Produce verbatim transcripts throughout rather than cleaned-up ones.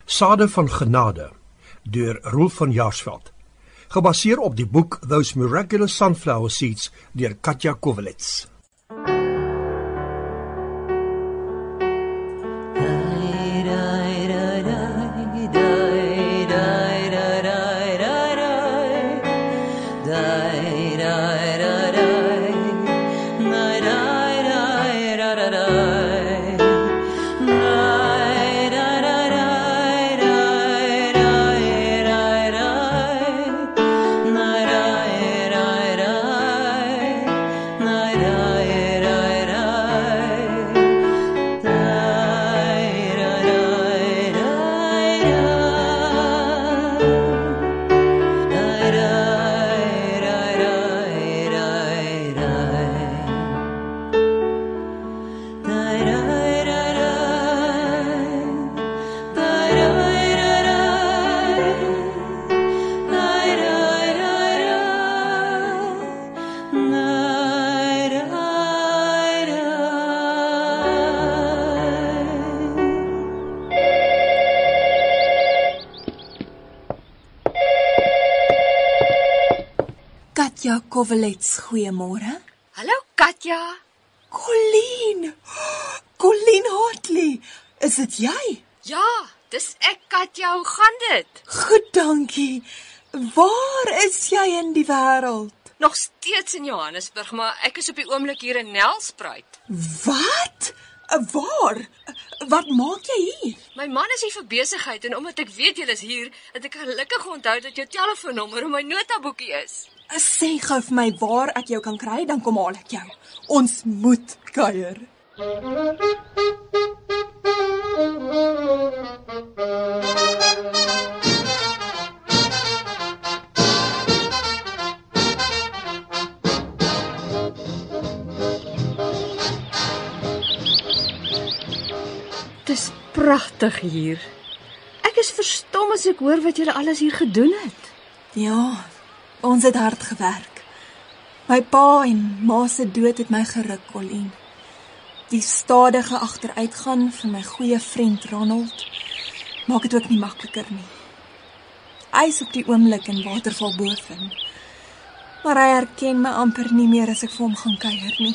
Sade van Genade, deur Roel van Jaarsveld, gebaseer op die boek Those Miraculous Sunflower Seeds deur Katja Kovelets. Katja Kovelets, goeiemôre. Hallo Katja. Colleen! Colleen Hartley, is dit jy? Ja, dis ek Katja, hoe gaan dit? Goed, dankie. Waar is jy in die wêreld? Nog steeds in Johannesburg, maar ek is op die oomblik hier in Nelspruit. Wat? Waar? Wat maak jy hier? My man is hier vir besigheid en omdat ek weet jy is hier, het ek gelukkig onthou dat jou telefoonnommer op my notaboekie is. Sê gou vir my waar ek jou kan kry, dan kom haal ek jou. Ons moet kuier. Dis pragtig hier. Ek is verstom as ek hoor wat julle alles hier gedoen het. Ja, ons het hard gewerk. My pa en ma se dood het my geruk, Colleen. Die stadige agteruitgaan van my goeie vriend Ronald maak dit ook nie makliker nie. Hy is op die oomblik in Waterval Boven, maar hy herken my amper nie meer as ek vir hom gaan kuier nie.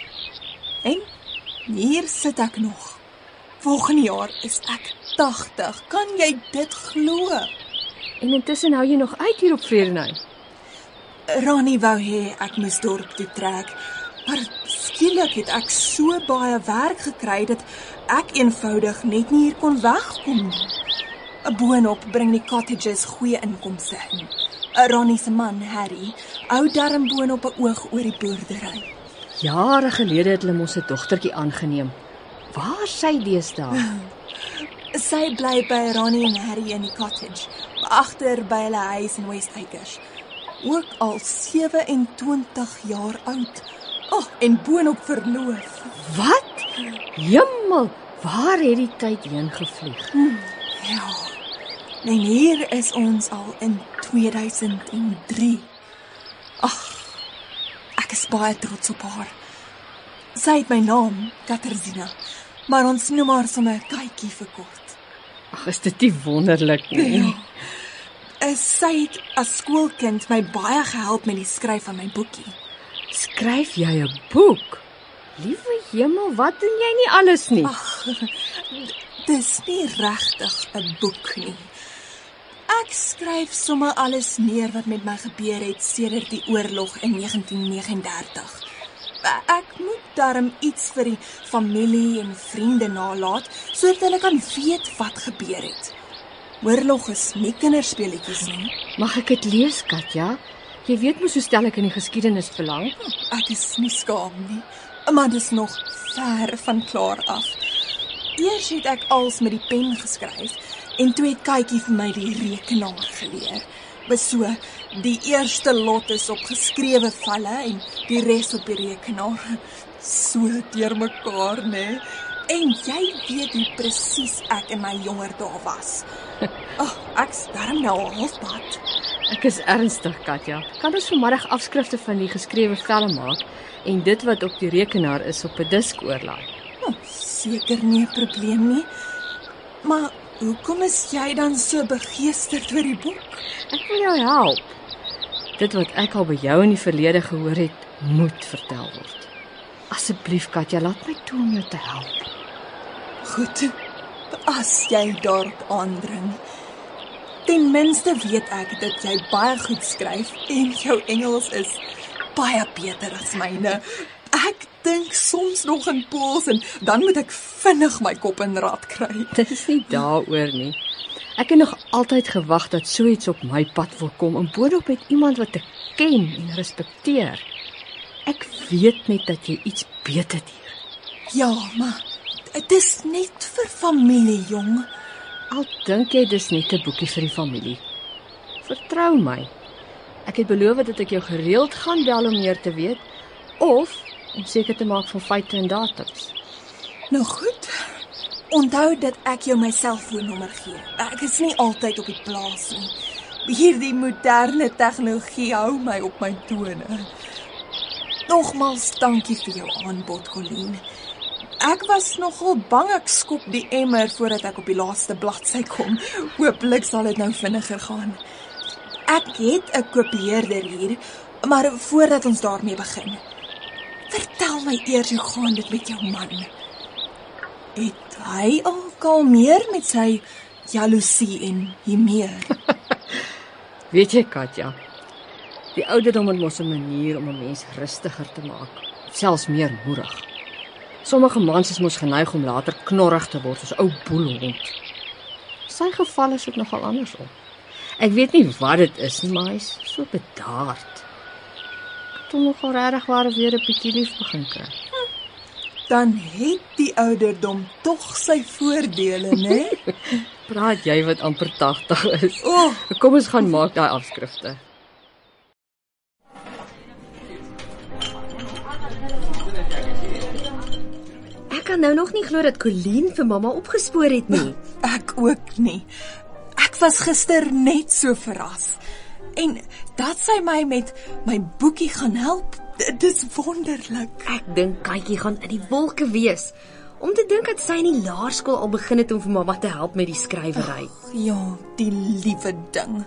En hier sit ek nog. Volgende jaar is ek tagtig. Kan jy dit glo? En intussen hou jy nog uit hier op Vredenheim. Ronnie wou hê ek moes dorp toe trek, maar skielik het ek so baie werk gekry dat ek eenvoudig net nie hier kon wegkom nie. Boonop bring die cottages goeie inkomste in. Ronnie se man, Harry, hou darm boonop 'n oog oor die boerdery. Jare gelede het hulle mos 'n dogtertjie aangeneem. Waar sy deesdae? Sy bly by Ronnie en Harry in die cottage, agter by hulle huis in West Acres. Ook al sewe en twintig jaar oud. Oh, en boonop verloof. Wat? Jemmel, waar het die tyd heen gevlieg? Hmm, ja, en hier is ons al in tweeduisend drie. Ag, ek is baie trots op haar. Sy het my naam, Katerzina, maar ons noem haar sommer Katjie vir kort. Ag, is dit nie wonderlik nie? Ja. Sy het as skoolkind my baie gehelp met die skryf van my boekie. Skryf jy 'n boek? Liewe hemel, wat doen jy nie alles nie? Ag, dis nie regtig 'n boek nie. Ek skryf sommer alles neer wat met my gebeur het sedert die oorlog in negentien vyf nege. Ek moet darm iets vir die familie en vriende nalat, sodat hulle kan weet wat gebeur het. Oorlog is nie kinderspeletjies nie. Mag ek dit lees, Katja? Jy weet mos hoe stel ek in die geskiedenis belang. Ek is nie skaam nie, maar dis nog ver van klaar af. Eers het ek als met die pen geskryf, en toe het Katjie vir my die rekenaar geleer. So, die eerste lot is op geskrewe valle en die res op die rekenaar. So deurmekaar, né? En jy weet hoe presies ek in my jonger dae was. Ag, ek's darm nou al halfpad. Ek is ernstig, Katja. Kan ons vanmiddag afskrifte van die geskrewe velle maak en dit wat op die rekenaar is op 'n disk oorlaai? Oh, seker nie 'n probleem nie. Maar Hoekom is jy dan so begeesterd oor die boek? Ek wil jou help. Dit wat ek al by jou in die verlede gehoor het, moet vertel word. Asseblief, Katja, laat my toe om jou te help. Goed, as jy daarop aandring. Ten minste weet ek dat jy baie goed skryf en jou Engels is baie beter as myne. Ek dink soms nog in Pools en dan moet ek vinnig my kop in rad kry. Dit is nie daaroor nie. Ek het nog altyd gewag dat so iets op my pad wil kom en boonop met iemand wat ek ken en respekteer. Ek weet net dat jy iets weet het hier. Ja, maar dit is net vir familie, jong. Al dink jy dis net 'n boekie vir die familie. Vertrou my. Ek het beloof dat ek jou gereeld gaan bel om meer te weet, of om seker te maak van feite en datums. Nou goed. Onthou dat ek jou my selfoonnommer gee. Ek is nie altyd op die plaas nie. Hierdie moderne tegnologie hou my op my tone. Nogmaals dankie vir jou aanbod, Colleen. Ek was nogal bang ek skop die emmer voordat ek op die laaste bladsy kom. Hooplik sal dit nou vinniger gaan. Ek het 'n kopieerder hier, maar voordat ons daarmee begin, vertel my eers hoe gaan dit met jou man? Het hy al kalmeer met sy jaloesie en humeur? Weet jy, Katja, die ouderdom het mos 'n manier om 'n mens rustiger te maak, selfs meer moedig. Sommige mans is mos geneig om later knorrig te word as ou boelhond. Sy geval is dit nogal andersom. Ek weet nie wat dit is nie, maar hy is so bedaard. Ek het hom nogal regtig waar weer 'n bietjie lief begin kry. Dan het die ouderdom tog sy voordele, né? Praat jy wat amper tagtig is. Oh. Kom ons gaan maak daai afskrifte. Ek kan nou nog nie glo dat Colleen vir mamma opgespoor het nie. Ek ook nie. Ek was gister net so verras. En dat sy my met my boekie gaan help, dit is wonderlik. Ek dink Katjie gaan in die wolke wees. Om te dink dat sy in die laerskool al begin het om vir mamma te help met die skrywery. Ach, ja, die liewe ding.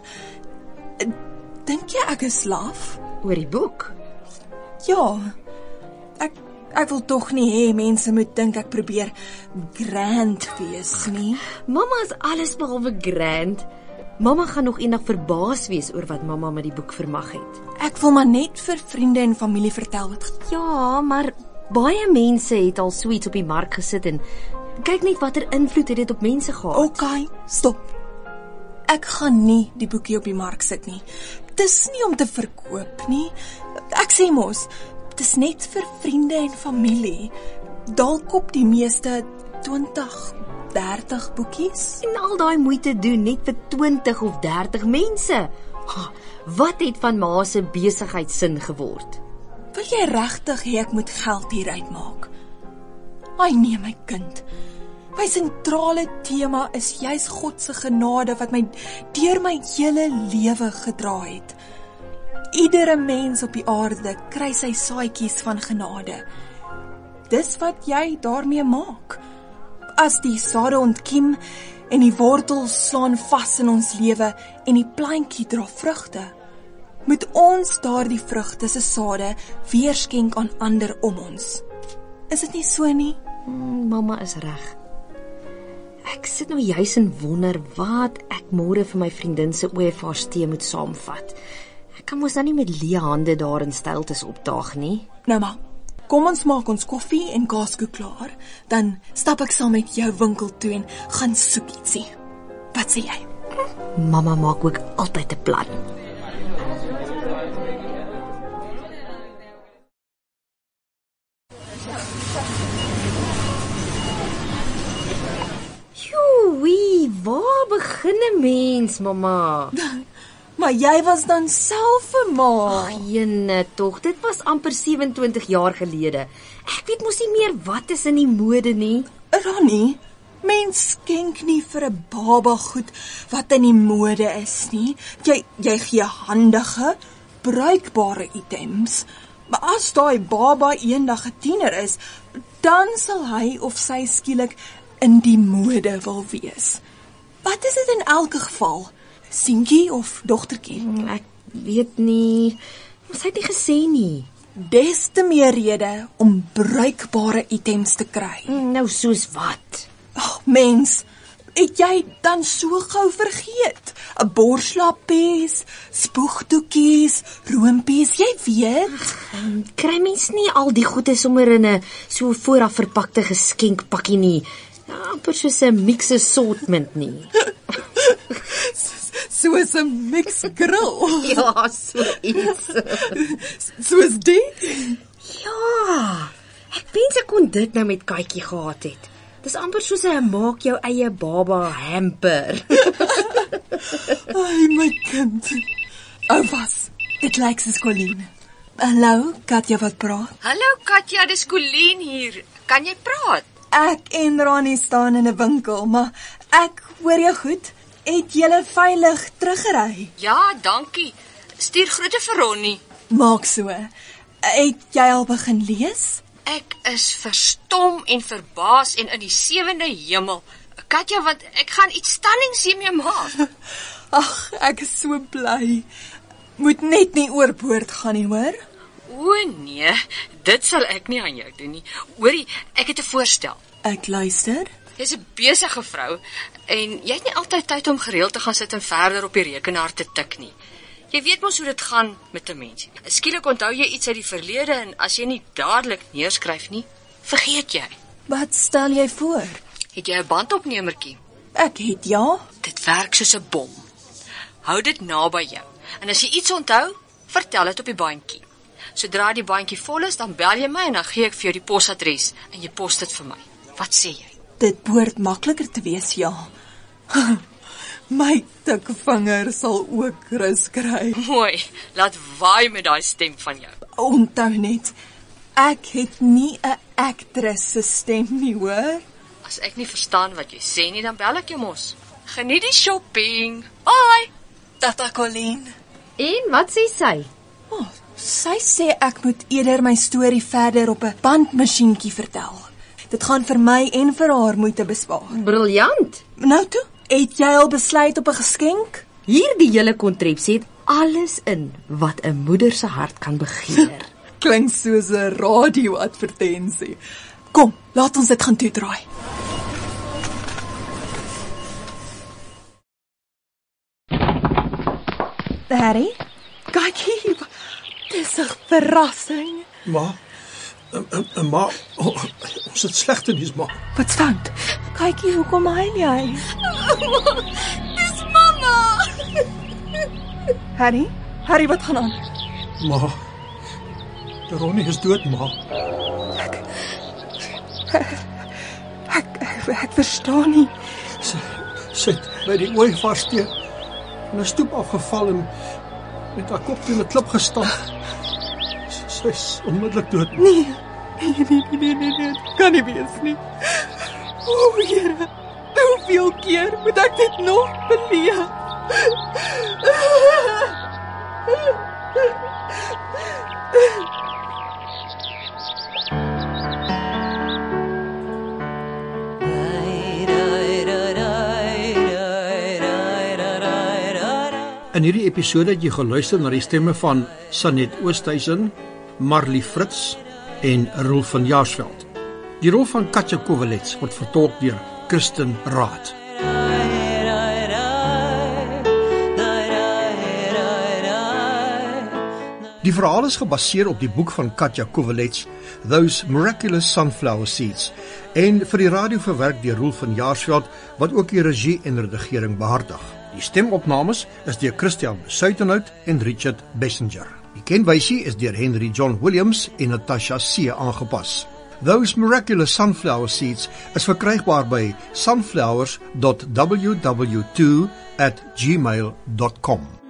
Dink jy ek is laf? Oor die boek? Ja. Ek ek wil tog nie hê mense moet dink ek probeer grand wees nie. Mamma is alles behalwe grand. Mamma gaan nog eendag verbaas wees oor wat mamma met die boek vermag het. Ek wil maar net vir vriende en familie vertel wat. Ja, maar baie mense het al so iets op die mark gesit en kyk net watter invloed het dit op mense gehad. OK, stop. Ek gaan nie die boekie op die mark sit nie. Dis nie om te verkoop nie. Ek sê mos, dis net vir vriende en familie. Dalk koop die meeste twintig, dertig boekies. En al daai moeite doen net vir twintig of dertig mense. Wat het van ma se besigheidsin geword? Wil jy regtig hê ek moet geld hieruit maak? Ai nee my kind. My sentrale tema is juis God se genade wat my deur my hele lewe gedra het. Iedere mens op die aarde kry sy saadjies van genade. Dis wat jy daarmee maak. As die sade ontkiem en die wortels slaan vas in ons lewe en die plantjie dra vrugte, moet ons daardie vrugte se sade weer skenk aan ander om ons. Is dit nie so nie? Hmm, mamma is reg. Ek sit nou juis en wonder wat ek môre vir my vriendin se O F H tee moet saamvat. Ek kan mos dan nie met leë hande daar in stiltes opdaag nie. Nou maar, kom ons maak ons koffie en kaaskoek klaar, dan stap ek saam met jou winkel toe en gaan soek ietsie. Wat sê jy? Mamma maak ook altyd 'n plan. Joe, waar begin 'n mens, mamma? Maar jy was dan self 'n ma. Ag, jene tog, dit was amper sewe-en-twintig jaar gelede. Ek weet mos nie meer wat is in die mode nie. Ronnie, mens skenk nie vir 'n baba goed wat in die mode is nie. Jy jy gee handige, bruikbare items. Maar as daai baba eendag 'n tiener is, dan sal hy of sy skielik in die mode wil wees. Wat is dit in elke geval? Seentjie of dogtertjie? Ek weet nie. Ons het nie gesê nie. Des te meer rede om bruikbare items te kry. Nou soos wat? Ag, mens, het jy dan so gou vergeet? 'n Borslappes, spoegdoekies, roompies, jy weet. Kry mens nie al die goede sommer in 'n so vooraf verpakte geskenkpakkie nie. Ja, amper soos 'n mix assortment nie. Soos 'n mix grill. Ja, so iets. Soos die? Ja, ek wens ek kon dit nou met Katjie gehad het. Dis amper soos 'n maak jou eie baba hamper. Ai, my kind. Ou was, dit lyk soos Colleen. Hallo, Katja wat praat? Hallo Katja, dis Colleen hier. Kan jy praat? Ek en Ronnie staan in 'n winkel, maar ek hoor jou goed. Het julle veilig teruggery? Ja, dankie. Stuur groete vir Ronnie. Maak so. Het jy al begin lees? Ek is verstom en verbaas en in die sewende hemel. Katja, want ek gaan iets stallings hiermee maak. Ag, ek is so bly. Moet net nie oorboord gaan nie, hoor? O nee, dit sal ek nie aan jou doen nie. Hoorie, ek het 'n voorstel. Ek luister. Jy's 'n besige vrou en jy het nie altyd tyd om gereeld te gaan sit en verder op die rekenaar te tik nie. Jy weet mos hoe dit gaan met 'n mens. Skielik onthou jy iets uit die verlede en as jy nie dadelik neerskryf nie, vergeet jy. Wat stel jy voor? Het jy 'n bandopnemertjie? Ek het ja. Dit werk soos 'n bom. Hou dit naby jou. En as jy iets onthou, vertel dit op die bandjie. Sodra die bandjie vol is, dan bel jy my en dan gee ek vir jou die posadres en jy pos dit vir my. Wat sê jy? Dit behoort makliker te wees, ja. My dikke vinger sal ook rus kry. Mooi, laat waai met daai stem van jou. Onthou net, ek het nie 'n aktris se stem nie, hoor? As ek nie verstaan wat jy sê nie, dan bel ek jou mos. Geniet die shopping. Bye. Tata Colleen. En wat sê sy? Oh, sy sê ek moet eerder my storie verder op 'n bandmasjienkie vertel. Dit gaan vir my en vir haar moeite bespaar. Briljant. Nou toe, het jy al besluit op 'n geskenk? Hierdie hele kontrepsie het alles in wat 'n moeder se hart kan begeer. Klink soos 'n radio-advertensie. Kom, laat ons dit gaan toedraai. Harry, kyk hier. Dis 'n verrassing. Ma, uh, ma, oh, ons het slegte nuus, ma. Wat's fout? Kyk hier, hoe kom hy jy? Dis mamma. Harry, Harry, wat gaan aan? Ma, Ronnie is dood, ma. Ek, ek, ek verstaan nie. Sy, sy het by die ooievaarsteen van 'n stoep afgeval en met haar kop teen 'n klip gestamp. Sy is onmiddellik dood. Nee, nee, nee, nee, nee, nee, dit kan nie wees nie. O, Here, hoeveel keer moet ek dit nog beleef? In hierdie episode het jy geluister na die stemme van Sanet Oosthuizen, Marley Fritz en Rolf van Jaarsveld. Die rol van Katja Kovelets word vertolk deur Kirsten Raad. Die verhaal is gebaseer op die boek van Katja Kovelets, Those Miraculous Sunflower Seeds, en vir die radio verwerk deur Rolf van Jaarsveld, wat ook die regie en redigering behartig. Die stemopnames is deur Christian Suitenhout en Richard Bessinger. Die kenwysie is deur Henry John Williams en Natasha C. aangepas. Those Miraculous Sunflower Seeds is verkrygbaar by sunflowers dot w w w at gmail dot com.